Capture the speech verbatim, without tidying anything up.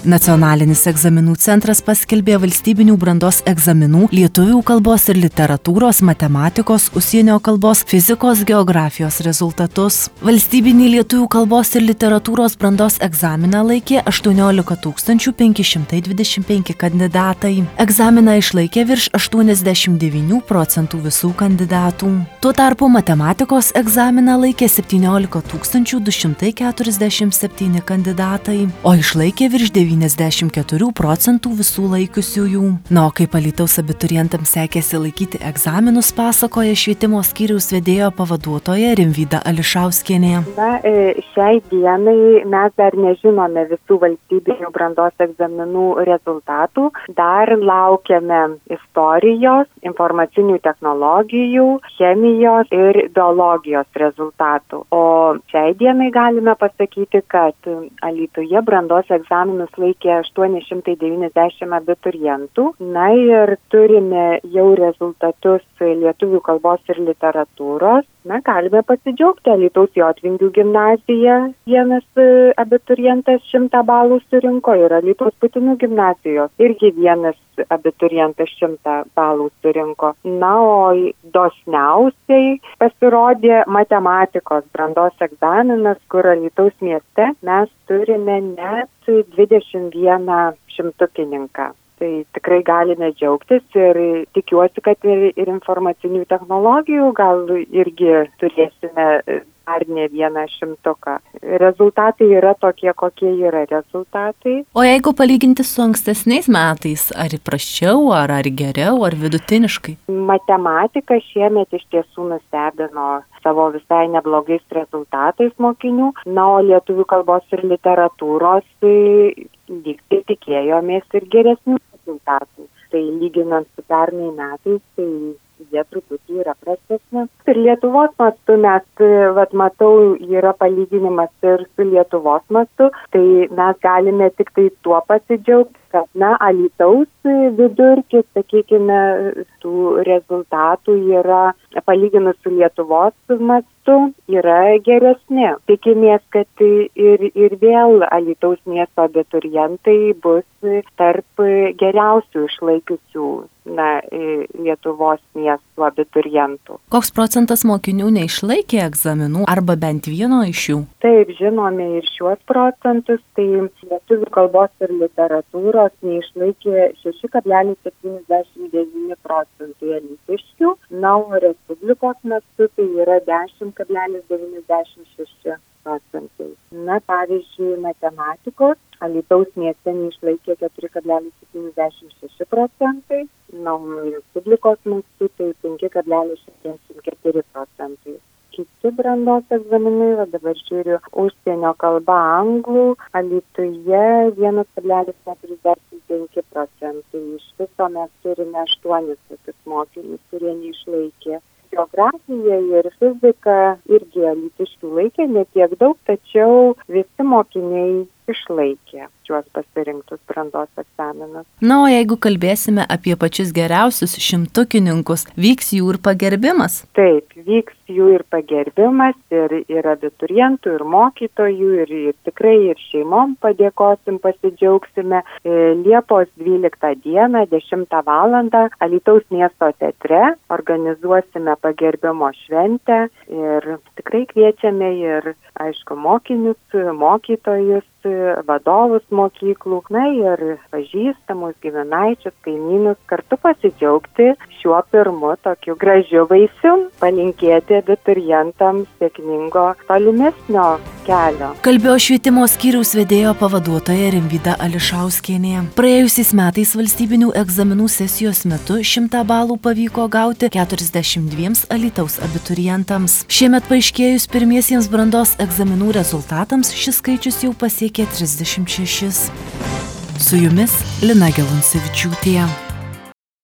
Nacionalinis egzaminų centras paskelbė valstybinių brandos egzaminų lietuvių kalbos ir literatūros, matematikos, užsienio kalbos, fizikos, geografijos rezultatus. Valstybinį lietuvių kalbos ir literatūros brandos egzaminą laikė aštuoniolika tūkstančių penki šimtai dvidešimt penki kandidatai. Egzaminą išlaikė virš aštuoniasdešimt devynių procentų visų kandidatų. Tuo tarpu matematikos egzaminą laikė septyniolika tūkstančių du šimtai keturiasdešimt septyni kandidatai, o išlaikė virš devyniasdešimt keturių procentų visų laikiusiųjų. Na, o kaip Alytaus abiturientams sekėsi laikyti egzaminus, pasakoja švietimo skyriaus vedėjo pavaduotoja Rimvyda Ališauskienė. Na, šiai dienai mes dar nežinome visų valstybinių brandos egzaminų rezultatų. Dar laukiame istorijos, informacinių technologijų, chemijos ir biologijos rezultatų. O šiai dienai galime pasakyti, kad Alytuje brandos egzaminus laikė aštuoni šimtai devyniasdešimt abiturientų. Na ir turime jau rezultatus lietuvių kalbos ir literatūros. Na, galime pasidžiaugti, Alytaus Jotvingių gimnazija vienas abiturientas šimtą balų surinko ir Alytaus Putinų gimnazijos irgi vienas abiturientas šimtą balų surinko. Na, o dosniausiai pasirodė matematikos brandos egzaminas, kur Alytaus mieste mes turime net dvidešimt vieną šimtukininką. Tai tikrai galime džiaugtis ir tikiuosi, kad ir, ir informacinių technologijų gal irgi turėsime ar ne vieną šimtuką. Rezultatai yra tokie, kokie yra rezultatai. O jeigu palyginti su ankstesniais metais, ar prasčiau, ar, ar geriau, ar vidutiniškai? Matematika šiemet iš tiesų nustebino savo visai neblogais rezultatais mokinių. Na, o lietuvių kalbos ir literatūros lyg tai tikėjomės ir geresnių rezultatų. Tai lyginant su pernai metais, tai jie truputį yra prastesni. Ir Lietuvos mastu mes, vat matau, yra palyginimas ir su Lietuvos mastu, tai mes galime tik tai tuo pasidžiaugti, kad, na, Alytaus vidurkis, sakykime, tų rezultatų yra, palyginus su Lietuvos mastu, yra geresni. Tikimės, kad ir, ir vėl Alytaus miesto abiturientai bus tarp geriausių išlaikiusių, na, Lietuvos miesto abiturientų. Koks procentas mokinių neišlaikė egzaminų arba bent vieno iš jų? Taip, žinome ir šiuos procentus, tai lietuvių kalbos ir literatūros neišlaikė šeši kablelis septyniasdešimt devyni procentai alytiškių, na, o Respublikos mastu tai yra dešimt kablelis devyniasdešimt šeši procentai. Na, pavyzdžiui, matematikos Alytaus mieste neišlaikė keturi kablelis septyniasdešimt šeši procentai, na, o Respublikos mastu tai penki kablelis šešiasdešimt keturi procentai. Kiti brandos egzaminai, va dabar žiūriu, užsienio kalba anglų, Alytuje vienas kablelis keturiasdešimt penki procentai. Iš viso mes turime aštuonis tokius mokinius, kurie neišlaikė. Geografija ir fizika irgi alytiškių laikė, ne tiek daug, tačiau visi mokiniai išlaikė šiuos pasirinktus brandos egzaminus. Na, o jeigu kalbėsime apie pačius geriausius šimtukininkus, vyks jų ir pagerbimas? Taip, vyks jų ir pagerbimas, ir, ir abiturientų, ir mokytojų, ir, ir tikrai ir šeimom padėkosim, pasidžiaugsime. Liepos dvyliktą dieną, dešimtą valandą, Alytaus miesto teatre organizuosime pagerbimo šventę ir tikrai kviečiame ir, aišku, mokinius, mokytojus, vadovus mokyklų, na ir pažįstamus, giminaičius, kaimynus kartu pasidžiaugti šiuo pirmu tokiu gražiu vaisiu, palinkėti abiturientams sėkmingo tolimesnio kelio. Kalbėjo švietimo skyriaus vedėjo pavaduotoja Rimvyda Ališauskienė. Praėjusiais metais valstybinių egzaminų sesijos metu šimtą balų pavyko gauti keturiasdešimt dviems Alytaus abiturientams. Šiemet paaiškėjus pirmiesiems brandos egzaminų rezultatams šis skaičius jau pasiekė trisdešimt šešis. Su jumis Lina Geluncevičiūtė.